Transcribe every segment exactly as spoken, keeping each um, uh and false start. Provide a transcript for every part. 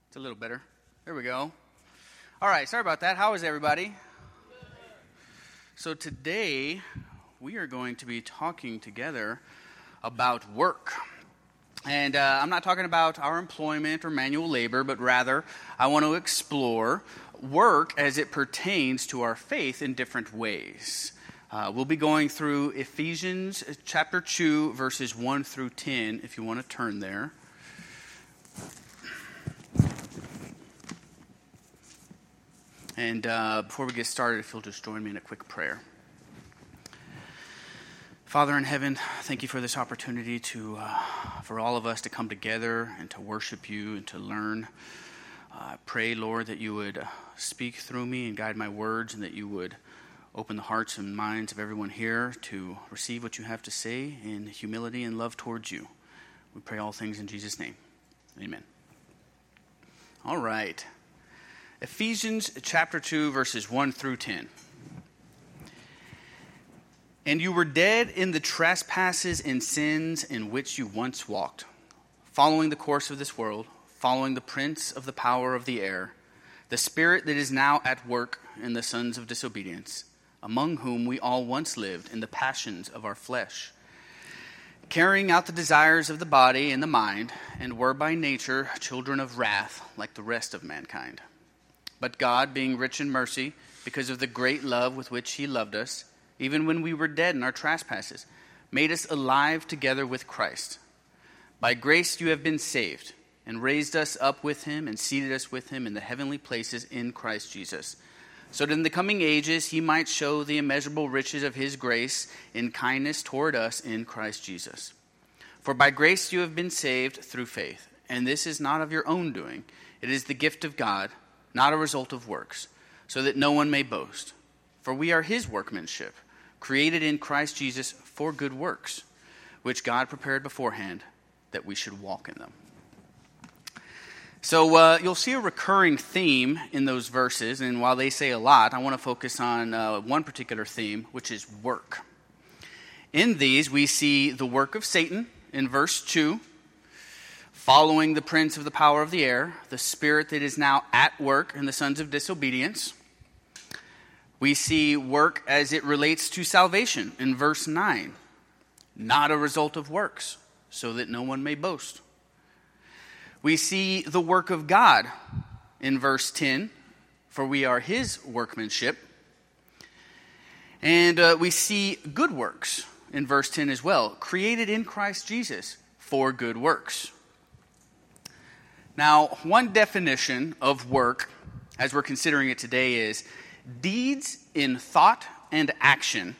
It's a little better. There we go. All right, sorry about that. How is everybody? So today we are going to be talking together about work. And uh, I'm not talking about our employment or manual labor, but rather I want to explore work as it pertains to our faith in different ways. Uh, we'll be going through Ephesians chapter two, verses one through ten, if you want to turn there. And uh, before we get started, if you'll just join me in a quick prayer. Father in heaven, thank you for this opportunity to, uh, for all of us to come together and to worship you and to learn. I uh, pray, Lord, that you would speak through me and guide my words, and that you would open the hearts and minds of everyone here to receive what you have to say in humility and love towards you. We pray all things in Jesus' name. Amen. All right. Ephesians chapter two, verses one through ten. And you were dead in the trespasses and sins in which you once walked, following the course of this world, following the prince of the power of the air, the spirit that is now at work in the sons of disobedience, among whom we all once lived in the passions of our flesh, carrying out the desires of the body and the mind, and were by nature children of wrath like the rest of mankind. But God, being rich in mercy, because of the great love with which he loved us, even when we were dead in our trespasses, made us alive together with Christ. By grace you have been saved, and raised us up with him, and seated us with him in the heavenly places in Christ Jesus, so that in the coming ages he might show the immeasurable riches of his grace in kindness toward us in Christ Jesus. For by grace you have been saved through faith, and this is not of your own doing. It is the gift of God, not a result of works, so that no one may boast. For we are his workmanship, created in Christ Jesus for good works, which God prepared beforehand that we should walk in them. So uh, you'll see a recurring theme in those verses, and while they say a lot, I want to focus on uh, one particular theme, which is work. In these, we see the work of Satan in verse two, following the prince of the power of the air, the spirit that is now at work in the sons of disobedience. We see work as it relates to salvation in verse nine, not a result of works, so that no one may boast. We see the work of God in verse ten, for we are his workmanship. And uh, we see good works in verse ten as well, created in Christ Jesus for good works. Now, one definition of work, as we're considering it today, is deeds in thought and action,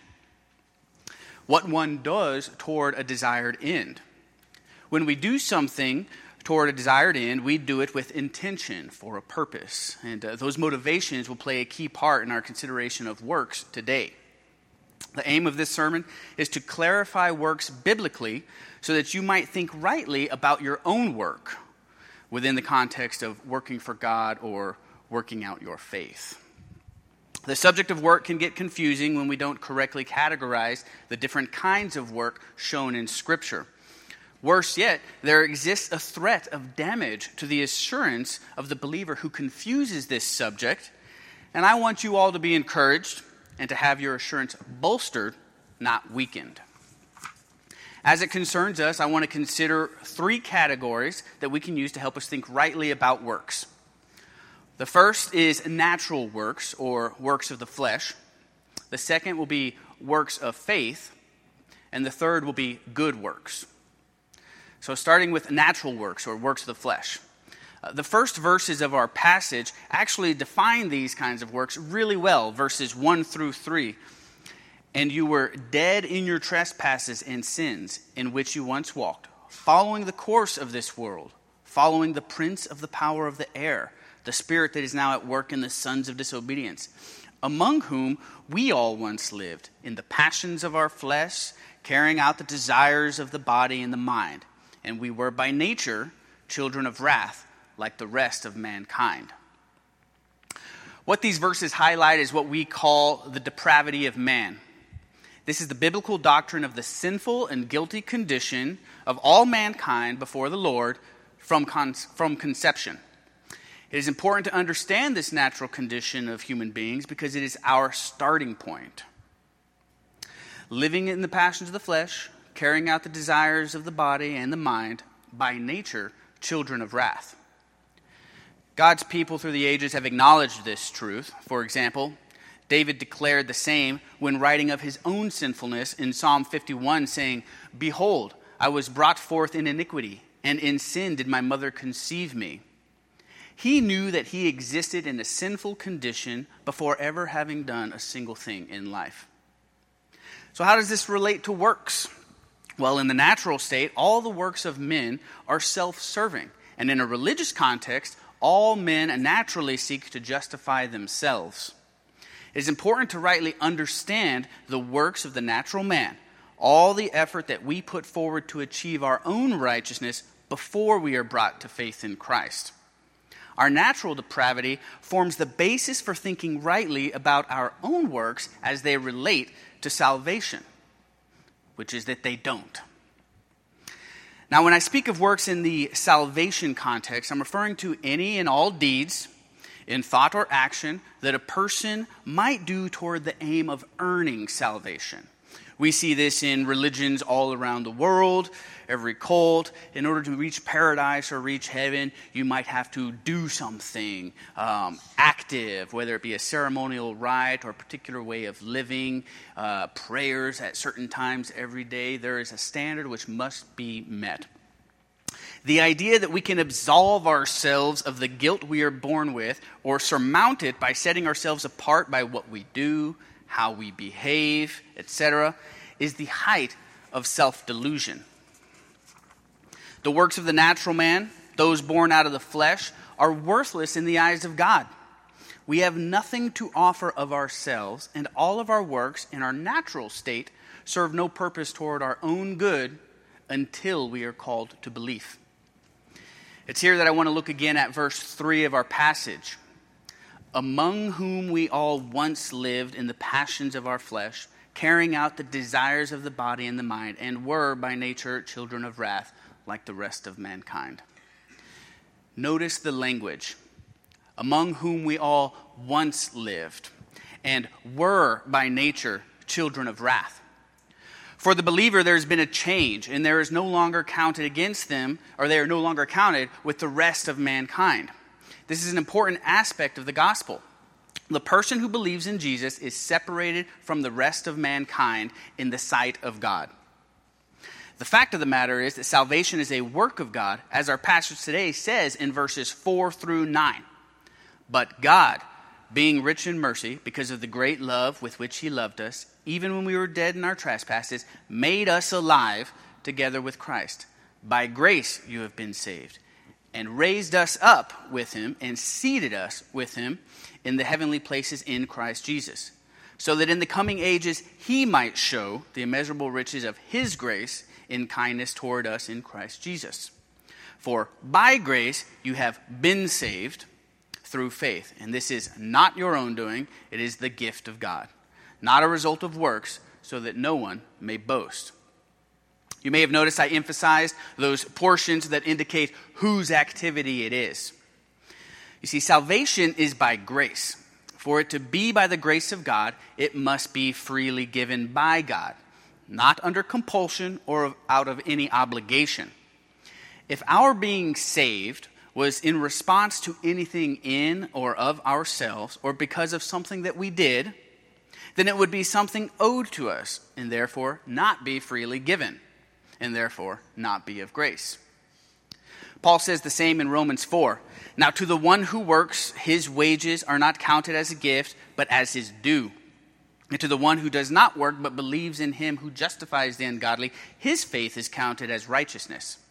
what one does toward a desired end. When we do something toward a desired end, we do it with intention for a purpose. And uh, those motivations will play a key part in our consideration of works today. The aim of this sermon is to clarify works biblically so that you might think rightly about your own work within the context of working for God or working out your faith. The subject of work can get confusing when we don't correctly categorize the different kinds of work shown in Scripture. Worse yet, there exists a threat of damage to the assurance of the believer who confuses this subject, and I want you all to be encouraged and to have your assurance bolstered, not weakened. As it concerns us, I want to consider three categories that we can use to help us think rightly about works. The first is natural works, or works of the flesh. The second will be works of faith. And the third will be good works. So starting with natural works, or works of the flesh. Uh, the first verses of our passage actually define these kinds of works really well, verses one through three. And you were dead in your trespasses and sins in which you once walked, following the course of this world, following the prince of the power of the air, the spirit that is now at work in the sons of disobedience, among whom we all once lived in the passions of our flesh, carrying out the desires of the body and the mind. And we were by nature children of wrath, like the rest of mankind. What these verses highlight is what we call the depravity of man. This is the biblical doctrine of the sinful and guilty condition of all mankind before the Lord from, con- from conception. It is important to understand this natural condition of human beings because it is our starting point. Living in the passions of the flesh, carrying out the desires of the body and the mind, by nature, children of wrath. God's people through the ages have acknowledged this truth. For example, David declared the same when writing of his own sinfulness in Psalm fifty-one, saying, "Behold, I was brought forth in iniquity, and in sin did my mother conceive me." He knew that he existed in a sinful condition before ever having done a single thing in life. So how does this relate to works? Well, in the natural state, all the works of men are self-serving. And in a religious context, all men naturally seek to justify themselves. It is important to rightly understand the works of the natural man, all the effort that we put forward to achieve our own righteousness before we are brought to faith in Christ. Our natural depravity forms the basis for thinking rightly about our own works as they relate to salvation, which is that they don't. Now, when I speak of works in the salvation context, I'm referring to any and all deeds in thought or action that a person might do toward the aim of earning salvation. We see this in religions all around the world, every cult. In order to reach paradise or reach heaven, you might have to do something um, active, whether it be a ceremonial rite or a particular way of living, uh, prayers at certain times every day. There is a standard which must be met. The idea that we can absolve ourselves of the guilt we are born with or surmount it by setting ourselves apart by what we do, how we behave, et cetera, is the height of self-delusion. The works of the natural man, those born out of the flesh, are worthless in the eyes of God. We have nothing to offer of ourselves, and all of our works in our natural state serve no purpose toward our own good until we are called to belief. It's here that I want to look again at verse three of our passage. Among whom we all once lived in the passions of our flesh, carrying out the desires of the body and the mind, and were by nature children of wrath, like the rest of mankind. Notice the language. Among whom we all once lived, and were by nature children of wrath. For the believer, there has been a change, and there is no longer counted against them, or they are no longer counted with the rest of mankind. This is an important aspect of the gospel. The person who believes in Jesus is separated from the rest of mankind in the sight of God. The fact of the matter is that salvation is a work of God, as our passage today says in verses four through nine. But God, being rich in mercy, because of the great love with which he loved us, even when we were dead in our trespasses, made us alive together with Christ. By grace you have been saved, and raised us up with him, and seated us with him in the heavenly places in Christ Jesus, so that in the coming ages he might show the immeasurable riches of his grace in kindness toward us in Christ Jesus. For by grace you have been saved through faith, and this is not your own doing, it is the gift of God, not a result of works, so that no one may boast. You may have noticed I emphasized those portions that indicate whose activity it is. You see, salvation is by grace. For it to be by the grace of God, it must be freely given by God, not under compulsion or out of any obligation. If our being saved was in response to anything in or of ourselves, or because of something that we did, then it would be something owed to us, and therefore not be freely given, and therefore not be of grace. Paul says the same in Romans four. Now to the one who works, his wages are not counted as a gift, but as his due. And to the one who does not work, but believes in him who justifies the ungodly, his faith is counted as righteousness.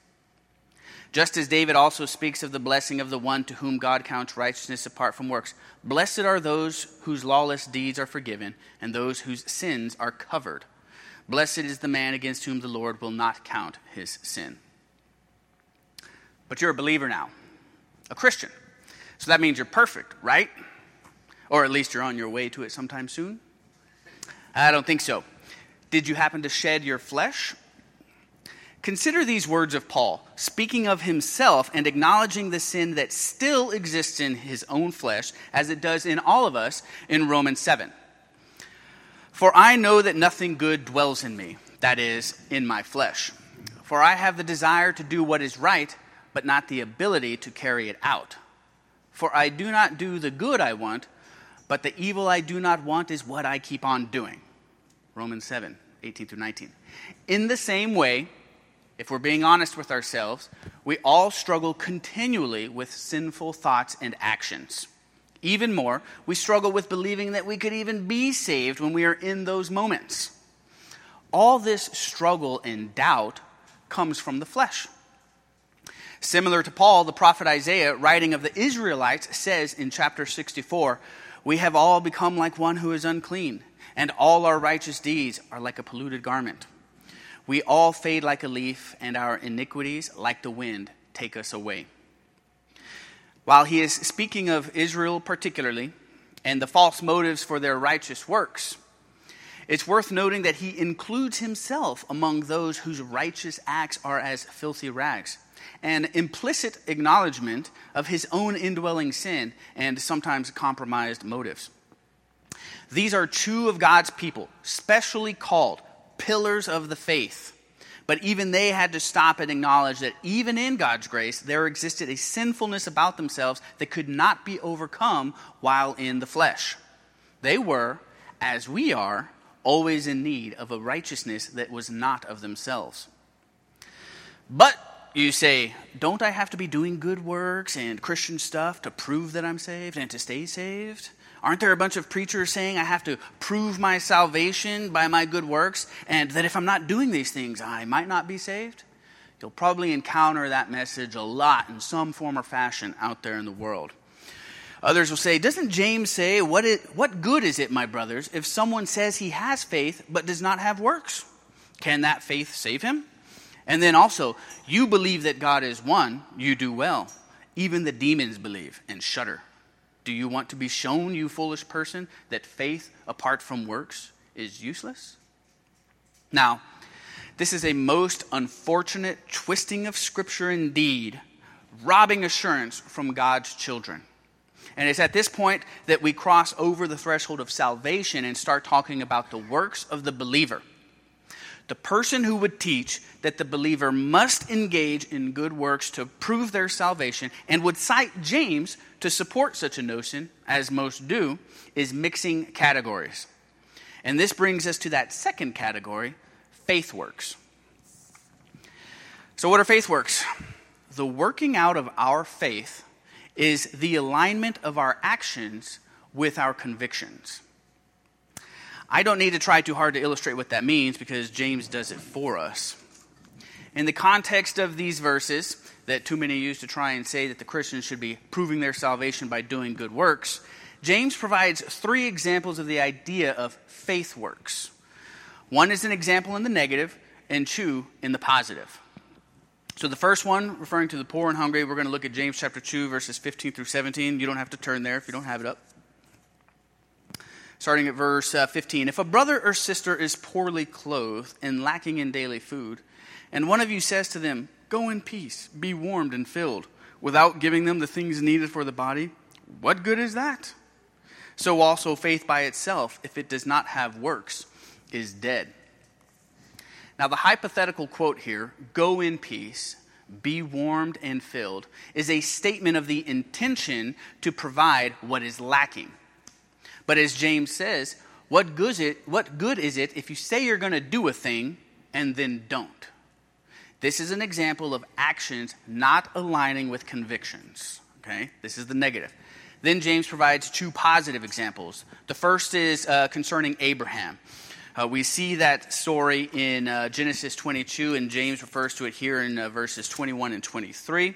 Just as David also speaks of the blessing of the one to whom God counts righteousness apart from works. Blessed are those whose lawless deeds are forgiven, and those whose sins are covered. Blessed is the man against whom the Lord will not count his sin. But you're a believer now, a Christian. So that means you're perfect, right? Or at least you're on your way to it sometime soon. I don't think so. Did you happen to shed your flesh? Consider these words of Paul, speaking of himself and acknowledging the sin that still exists in his own flesh, as it does in all of us in Romans seven. For I know that nothing good dwells in me, that is, in my flesh. For I have the desire to do what is right, but not the ability to carry it out. For I do not do the good I want, but the evil I do not want is what I keep on doing. Romans seven, eighteen through nineteen. In the same way, if we're being honest with ourselves, we all struggle continually with sinful thoughts and actions. Even more, we struggle with believing that we could even be saved when we are in those moments. All this struggle and doubt comes from the flesh. Similar to Paul, the prophet Isaiah, writing of the Israelites, says in chapter sixty-four, "We have all become like one who is unclean, and all our righteous deeds are like a polluted garment. We all fade like a leaf, and our iniquities, like the wind, take us away." While he is speaking of Israel particularly, and the false motives for their righteous works, it's worth noting that he includes himself among those whose righteous acts are as filthy rags, an implicit acknowledgement of his own indwelling sin and sometimes compromised motives. These are two of God's people, specially called pillars of the faith. But even they had to stop and acknowledge that even in God's grace, there existed a sinfulness about themselves that could not be overcome while in the flesh. They were, as we are, always in need of a righteousness that was not of themselves. But, you say, don't I have to be doing good works and Christian stuff to prove that I'm saved and to stay saved? Aren't there a bunch of preachers saying I have to prove my salvation by my good works, and that if I'm not doing these things, I might not be saved? You'll probably encounter that message a lot in some form or fashion out there in the world. Others will say, doesn't James say, what, it, what good is it, my brothers, if someone says he has faith but does not have works? Can that faith save him? And then also, you believe that God is one, you do well. Even the demons believe and shudder. Do you want to be shown, you foolish person, that faith apart from works is useless? Now, this is a most unfortunate twisting of Scripture indeed, robbing assurance from God's children. And it's at this point that we cross over the threshold of salvation and start talking about the works of the believer. The person who would teach that the believer must engage in good works to prove their salvation and would cite James to support such a notion, as most do, is mixing categories. And this brings us to that second category, faith works. So what are faith works? The working out of our faith is the alignment of our actions with our convictions. I don't need to try too hard to illustrate what that means because James does it for us. In the context of these verses that too many use to try and say that the Christians should be proving their salvation by doing good works, James provides three examples of the idea of faith works. One is an example in the negative and two in the positive. So the first one, referring to the poor and hungry, we're going to look at James chapter two, verses fifteen through seventeen. You don't have to turn there if you don't have it up. Starting at verse uh, fifteen. If a brother or sister is poorly clothed and lacking in daily food, and one of you says to them, "Go in peace, be warmed and filled," without giving them the things needed for the body, what good is that? So also faith by itself, if it does not have works, is dead. Now the hypothetical quote here, "Go in peace, be warmed and filled," is a statement of the intention to provide what is lacking. But as James says, what good is it, what good is it if you say you're going to do a thing and then don't? This is an example of actions not aligning with convictions. Okay, this is the negative. Then James provides two positive examples. The first is uh, concerning Abraham. Uh, we see that story in uh, Genesis twenty-two, and James refers to it here in uh, verses twenty-one and twenty-three.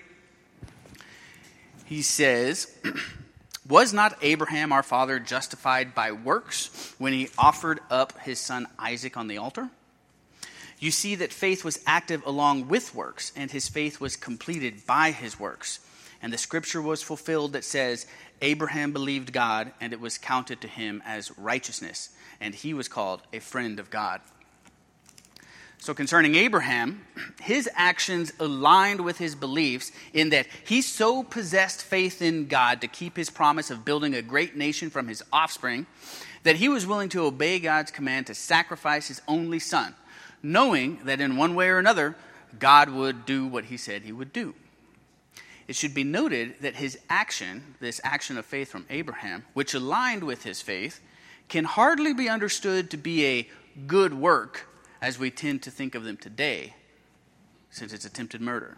He says, "Was not Abraham our father justified by works when he offered up his son Isaac on the altar? You see that faith was active along with works, and his faith was completed by his works. And the scripture was fulfilled that says, Abraham believed God, and it was counted to him as righteousness, and he was called a friend of God." So concerning Abraham, his actions aligned with his beliefs in that he so possessed faith in God to keep his promise of building a great nation from his offspring that he was willing to obey God's command to sacrifice his only son, knowing that in one way or another, God would do what he said he would do. It should be noted that his action, this action of faith from Abraham, which aligned with his faith, can hardly be understood to be a good work as we tend to think of them today, since it's attempted murder.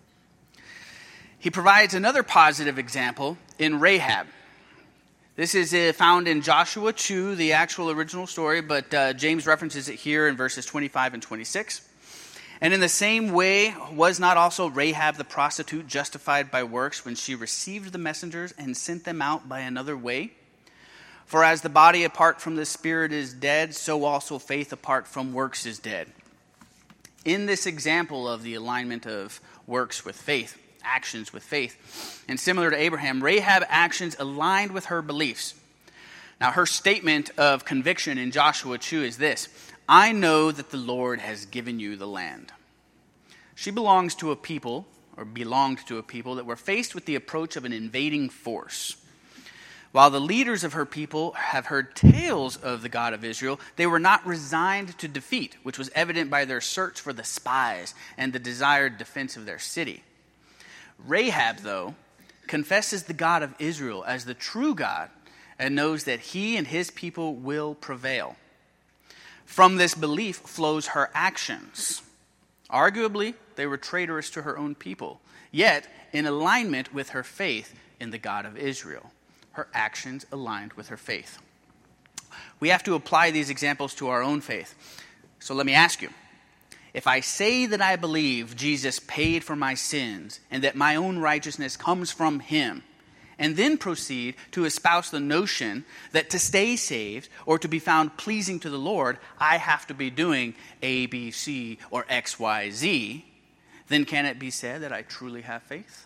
He provides another positive example in Rahab. This is uh, found in Joshua two, the actual original story, but uh, James references it here in verses twenty-five and twenty-six. And in the same way, was not also Rahab the prostitute justified by works when she received the messengers and sent them out by another way? For as the body apart from the spirit is dead, so also faith apart from works is dead. In this example of the alignment of works with faith, actions with faith, and similar to Abraham, Rahab actions aligned with her beliefs. Now her statement of conviction in Joshua two is this: I know that the Lord has given you the land. She belongs to a people, or belonged to a people, that were faced with the approach of an invading force. While the leaders of her people have heard tales of the God of Israel, they were not resigned to defeat, which was evident by their search for the spies and the desired defense of their city. Rahab, though, confesses the God of Israel as the true God and knows that he and his people will prevail. From this belief flows her actions. Arguably, they were traitorous to her own people, yet in alignment with her faith in the God of Israel. Her actions aligned with her faith. We have to apply these examples to our own faith. So let me ask you, if I say that I believe Jesus paid for my sins and that my own righteousness comes from him, and then proceed to espouse the notion that to stay saved or to be found pleasing to the Lord, I have to be doing A, B, C, or X, Y, Z, then can it be said that I truly have faith?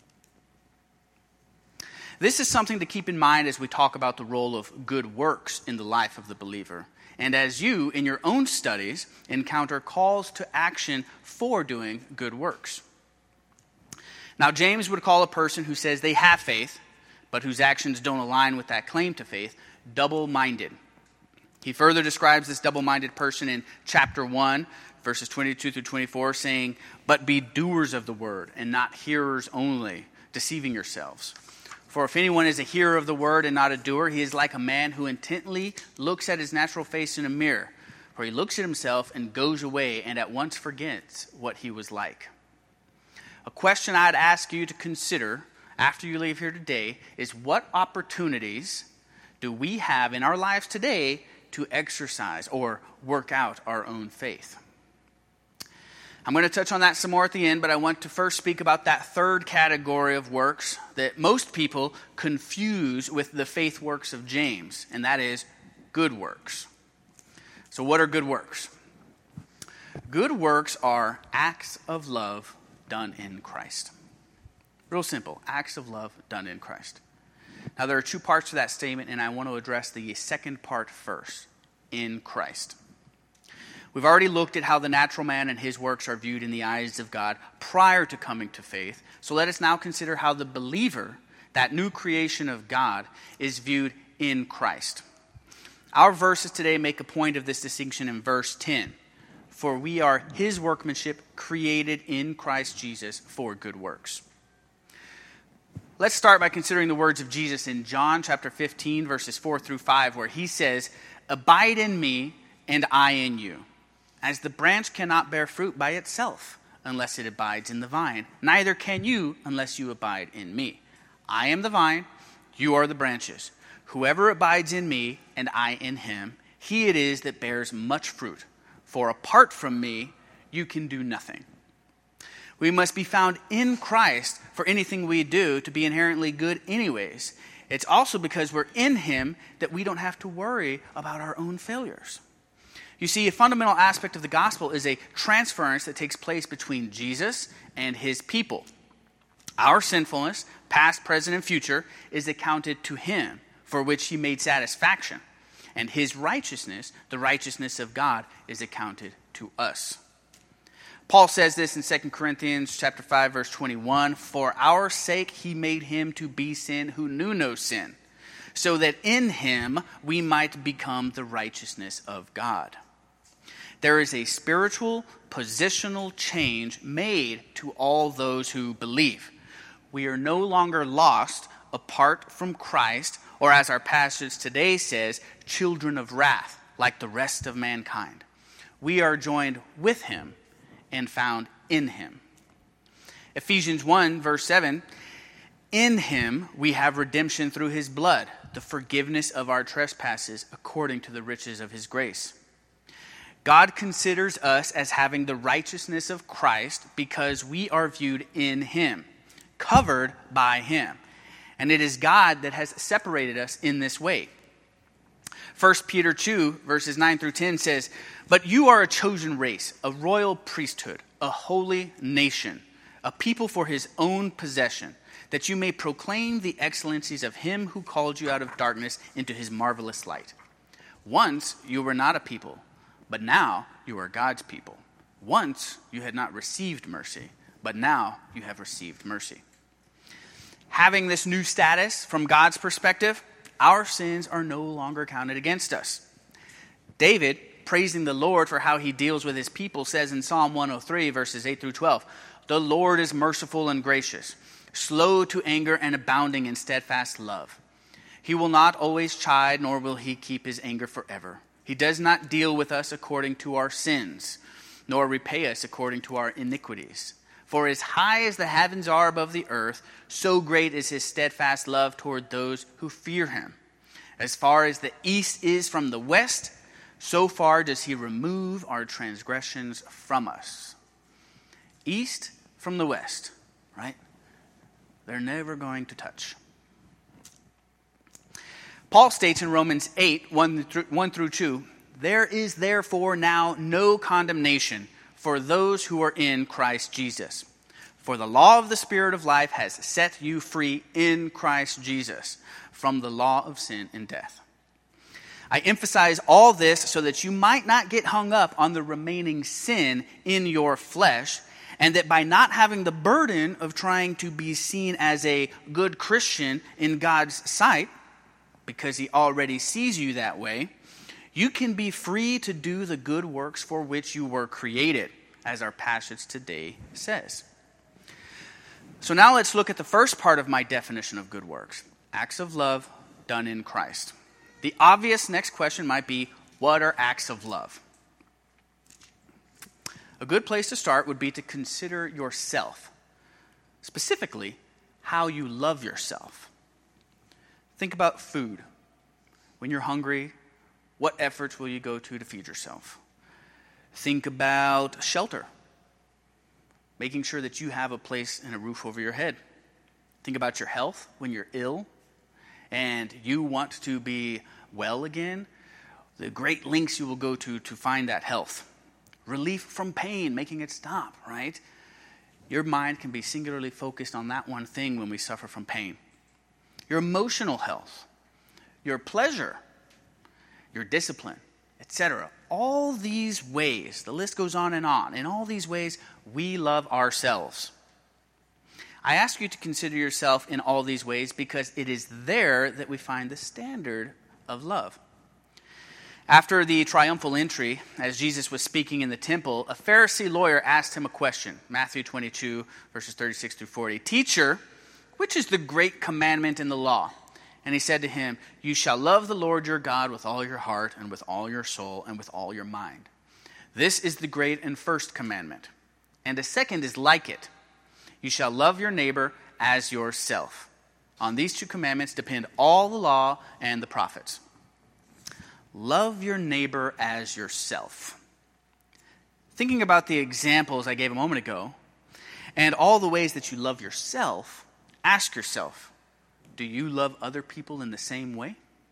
This is something to keep in mind as we talk about the role of good works in the life of the believer, and as you, in your own studies, encounter calls to action for doing good works. Now, James would call a person who says they have faith, but whose actions don't align with that claim to faith, double-minded. He further describes this double-minded person in chapter one, verses twenty-two through twenty-four, saying, "But be doers of the word, and not hearers only, deceiving yourselves. For if anyone is a hearer of the word and not a doer, he is like a man who intently looks at his natural face in a mirror. For he looks at himself and goes away and at once forgets what he was like." A question I'd ask you to consider after you leave here today is, what opportunities do we have in our lives today to exercise or work out our own faith? I'm going to touch on that some more at the end, but I want to first speak about that third category of works that most people confuse with the faith works of James, and that is good works. So what are good works? Good works are acts of love done in Christ. Real simple, acts of love done in Christ. Now there are two parts to that statement, and I want to address the second part first, in Christ. We've already looked at how the natural man and his works are viewed in the eyes of God prior to coming to faith. So let us now consider how the believer, that new creation of God, is viewed in Christ. Our verses today make a point of this distinction in verse ten. For we are his workmanship, created in Christ Jesus for good works. Let's start by considering the words of Jesus in John chapter fifteen, verses four through five, where he says, "Abide in me, and I in you. As the branch cannot bear fruit by itself unless it abides in the vine, neither can you unless you abide in me. I am the vine, you are the branches. Whoever abides in me and I in him, he it is that bears much fruit. For apart from me, you can do nothing." We must be found in Christ for anything we do to be inherently good anyways. It's also because we're in him that we don't have to worry about our own failures. You see, a fundamental aspect of the gospel is a transference that takes place between Jesus and his people. Our sinfulness, past, present, and future, is accounted to him, for which he made satisfaction. And his righteousness, the righteousness of God, is accounted to us. Paul says this in Second Corinthians chapter five, verse twenty-one, "For our sake he made him to be sin who knew no sin, so that in him we might become the righteousness of God." There is a spiritual, positional change made to all those who believe. We are no longer lost apart from Christ, or as our passage today says, children of wrath, like the rest of mankind. We are joined with him and found in him. Ephesians one, verse seven, "In him we have redemption through his blood, the forgiveness of our trespasses according to the riches of his grace." God considers us as having the righteousness of Christ because we are viewed in him, covered by him. And it is God that has separated us in this way. First Peter two, verses nine through ten says, "But you are a chosen race, a royal priesthood, a holy nation, a people for his own possession, that you may proclaim the excellencies of him who called you out of darkness into his marvelous light. Once you were not a people, but now you are God's people. Once you had not received mercy, but now you have received mercy." Having this new status from God's perspective, our sins are no longer counted against us. David, praising the Lord for how he deals with his people, says in Psalm one oh three, verses eight through twelve, "The Lord is merciful and gracious, slow to anger and abounding in steadfast love. He will not always chide, nor will he keep his anger forever. He does not deal with us according to our sins, nor repay us according to our iniquities. For as high as the heavens are above the earth, so great is his steadfast love toward those who fear him. As far as the east is from the west, so far does he remove our transgressions from us." East from the west, right? They're never going to touch. Paul states in Romans eight, one through two, "There is therefore now no condemnation for those who are in Christ Jesus. For the law of the Spirit of life has set you free in Christ Jesus from the law of sin and death." I emphasize all this so that you might not get hung up on the remaining sin in your flesh, and that by not having the burden of trying to be seen as a good Christian in God's sight, because he already sees you that way, you can be free to do the good works for which you were created, as our passage today says. So now let's look at the first part of my definition of good works: acts of love done in Christ. The obvious next question might be, what are acts of love? A good place to start would be to consider yourself, specifically how you love yourself. Think about food. When you're hungry, what efforts will you go to to feed yourself? Think about shelter, making sure that you have a place and a roof over your head. Think about your health when you're ill and you want to be well again, the great lengths you will go to to find that health. Relief from pain, making it stop, right? Your mind can be singularly focused on that one thing when we suffer from pain. Your emotional health, your pleasure, your discipline, et cetera. All these ways, the list goes on and on. In all these ways, we love ourselves. I ask you to consider yourself in all these ways because it is there that we find the standard of love. After the triumphal entry, as Jesus was speaking in the temple, a Pharisee lawyer asked him a question. Matthew twenty-two, verses thirty-six through forty. "Teacher, which is the great commandment in the law?" And he said to him, "You shall love the Lord your God with all your heart and with all your soul and with all your mind. This is the great and first commandment. And a second is like it. You shall love your neighbor as yourself. On these two commandments depend all the law and the prophets." Love your neighbor as yourself. Thinking about the examples I gave a moment ago, and all the ways that you love yourself, ask yourself, do you love other people in the same way?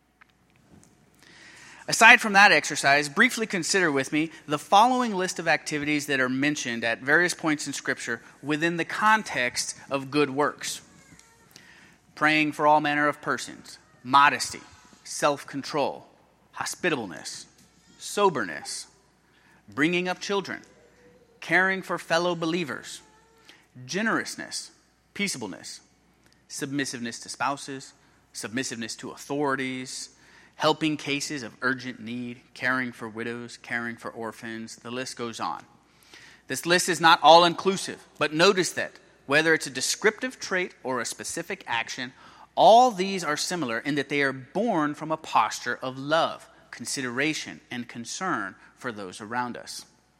Aside from that exercise, briefly consider with me the following list of activities that are mentioned at various points in Scripture within the context of good works. Praying for all manner of persons, modesty, self-control, hospitableness, soberness, bringing up children, caring for fellow believers, generousness, peaceableness, submissiveness to spouses, submissiveness to authorities, helping cases of urgent need, caring for widows, caring for orphans. The list goes on. This list is not all-inclusive, but notice that whether it's a descriptive trait or a specific action, all these are similar in that they are born from a posture of love, consideration, and concern for those around us.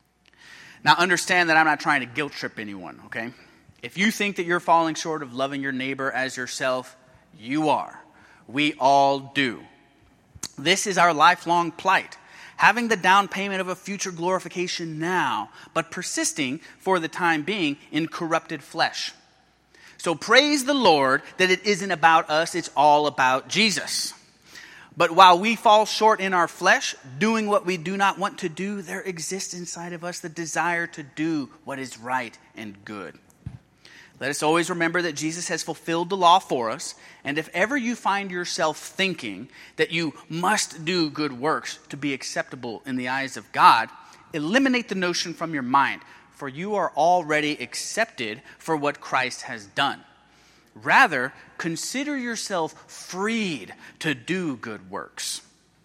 Now understand that I'm not trying to guilt trip anyone, okay? If you think that you're falling short of loving your neighbor as yourself, you are. We all do. This is our lifelong plight, having the down payment of a future glorification now, but persisting for the time being in corrupted flesh. So praise the Lord that it isn't about us, it's all about Jesus. But while we fall short in our flesh, doing what we do not want to do, there exists inside of us the desire to do what is right and good. Let us always remember that Jesus has fulfilled the law for us, and if ever you find yourself thinking that you must do good works to be acceptable in the eyes of God, eliminate the notion from your mind, for you are already accepted for what Christ has done. Rather, consider yourself freed to do good works.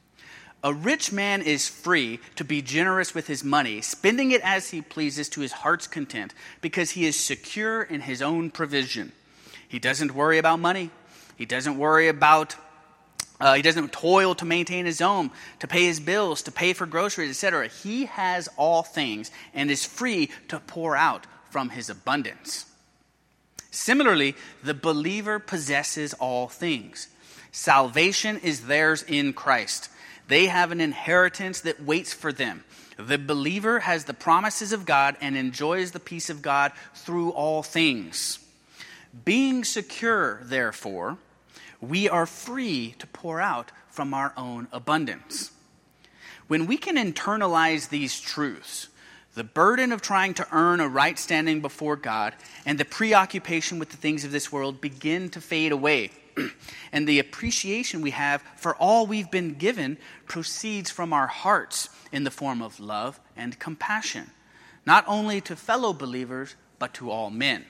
A rich man is free to be generous with his money, spending it as he pleases to his heart's content, because he is secure in his own provision. He doesn't worry about money. He doesn't worry about, uh, he doesn't toil to maintain his home, to pay his bills, to pay for groceries, et cetera. He has all things and is free to pour out from his abundance. Similarly, the believer possesses all things. Salvation is theirs in Christ. They have an inheritance that waits for them. The believer has the promises of God and enjoys the peace of God through all things. Being secure, therefore, we are free to pour out from our own abundance. When we can internalize these truths, the burden of trying to earn a right standing before God and the preoccupation with the things of this world begin to fade away. And the appreciation we have for all we've been given proceeds from our hearts in the form of love and compassion, not only to fellow believers, but to all men.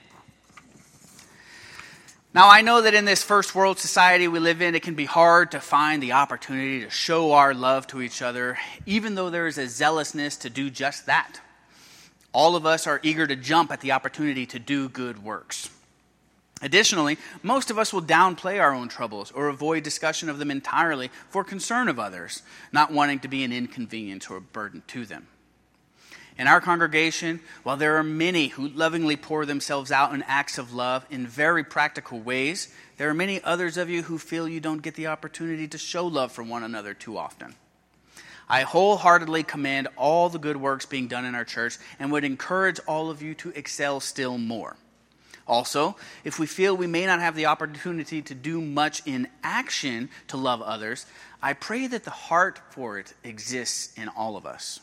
Now, I know that in this first world society we live in, it can be hard to find the opportunity to show our love to each other, even though there is a zealousness to do just that. All of us are eager to jump at the opportunity to do good works. Additionally, most of us will downplay our own troubles or avoid discussion of them entirely for concern of others, not wanting to be an inconvenience or a burden to them. In our congregation, while there are many who lovingly pour themselves out in acts of love in very practical ways, there are many others of you who feel you don't get the opportunity to show love for one another too often. I wholeheartedly commend all the good works being done in our church and would encourage all of you to excel still more. Also, if we feel we may not have the opportunity to do much in action to love others, I pray that the heart for it exists in all of us.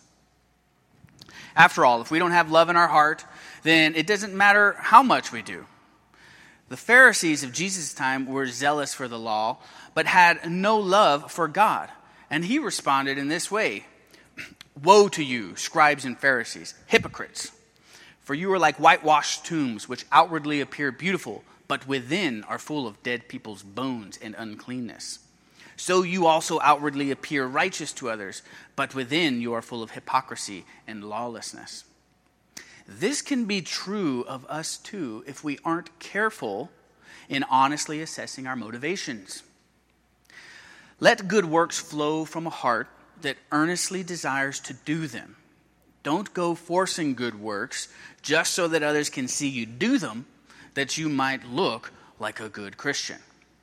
After all, if we don't have love in our heart, then it doesn't matter how much we do. The Pharisees of Jesus' time were zealous for the law, but had no love for God. And he responded in this way: "Woe to you, scribes and Pharisees, hypocrites! For you are like whitewashed tombs, which outwardly appear beautiful, but within are full of dead people's bones and uncleanness. So you also outwardly appear righteous to others, but within you are full of hypocrisy and lawlessness." This can be true of us too if we aren't careful in honestly assessing our motivations. Let good works flow from a heart that earnestly desires to do them. Don't go forcing good works just so that others can see you do them, that you might look like a good Christian.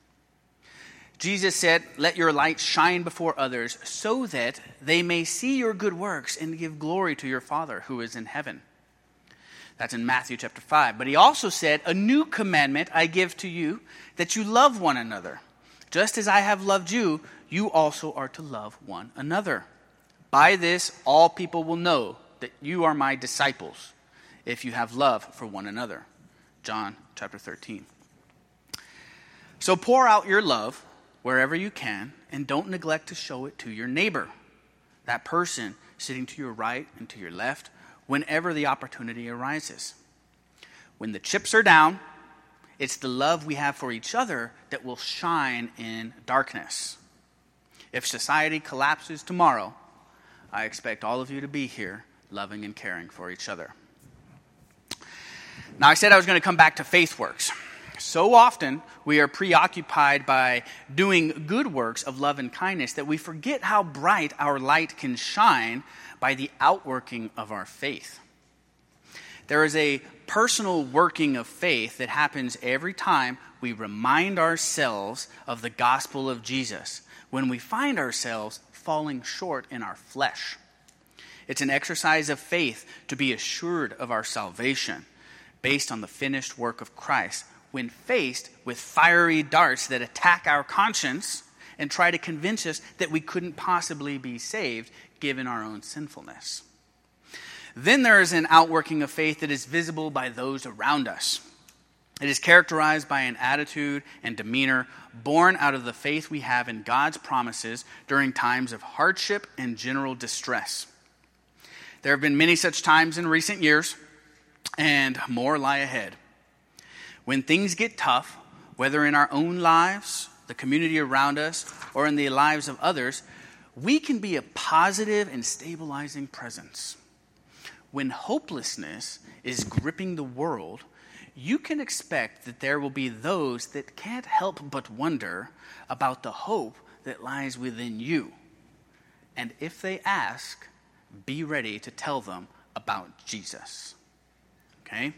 Jesus said, "Let your light shine before others so that they may see your good works and give glory to your Father who is in heaven." That's in Matthew chapter five. But he also said, "A new commandment I give to you, that you love one another. Just as I have loved you, you also are to love one another. By this, all people will know that you are my disciples, if you have love for one another." John chapter thirteen. So pour out your love wherever you can, and don't neglect to show it to your neighbor. That person sitting to your right and to your left, whenever the opportunity arises. When the chips are down, it's the love we have for each other that will shine in darkness. If society collapses tomorrow, I expect all of you to be here, loving and caring for each other. Now, I said I was going to come back to faith works. So often, we are preoccupied by doing good works of love and kindness that we forget how bright our light can shine by the outworking of our faith. There is a personal working of faith that happens every time we remind ourselves of the gospel of Jesus, when we find ourselves falling short in our flesh. It's an exercise of faith to be assured of our salvation based on the finished work of Christ, when faced with fiery darts that attack our conscience and try to convince us that we couldn't possibly be saved given our own sinfulness. Then there is an outworking of faith that is visible by those around us. It is characterized by an attitude and demeanor born out of the faith we have in God's promises during times of hardship and general distress. There have been many such times in recent years, and more lie ahead. When things get tough, whether in our own lives, the community around us, or in the lives of others, we can be a positive and stabilizing presence. When hopelessness is gripping the world, you can expect that there will be those that can't help but wonder about the hope that lies within you. And if they ask, be ready to tell them about Jesus. Okay?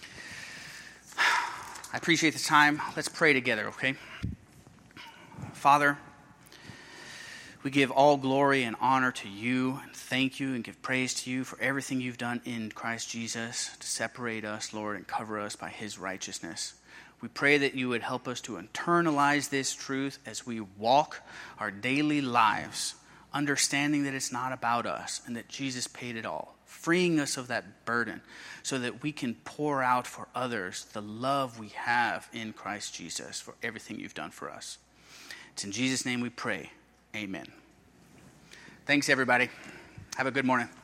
I appreciate the time. Let's pray together, okay? Father, we give all glory and honor to you, and thank you and give praise to you for everything you've done in Christ Jesus to separate us, Lord, and cover us by his righteousness. We pray that you would help us to internalize this truth as we walk our daily lives, understanding that it's not about us and that Jesus paid it all, freeing us of that burden so that we can pour out for others the love we have in Christ Jesus for everything you've done for us. It's in Jesus' name we pray. Amen. Thanks, everybody. Have a good morning.